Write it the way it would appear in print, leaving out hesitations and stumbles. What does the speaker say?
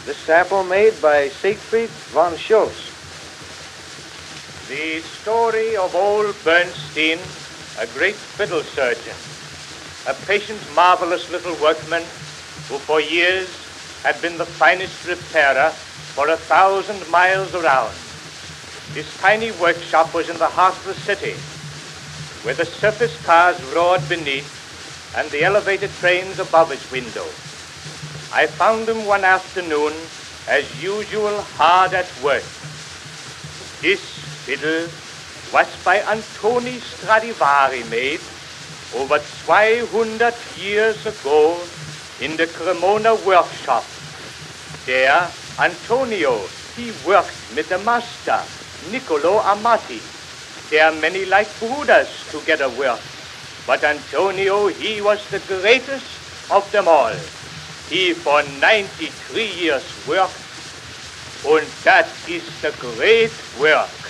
The sample made by Siegfried von Schultz. The story of old Bernstein, a great fiddle surgeon, a patient, marvelous little workman who for years had been the finest repairer for 1,000 miles around. His tiny workshop was in the heart of the city, where the surface cars roared beneath and the elevated trains above his window. I found him one afternoon, as usual, hard at work. This fiddle was by Antoni Stradivari made over 200 years ago in the Cremona workshop. There, Antonio, he worked with the master, Niccolo Amati. There many like brothers together worked, but Antonio, he was the greatest of them all. He for 93 years worked, and that is the great work.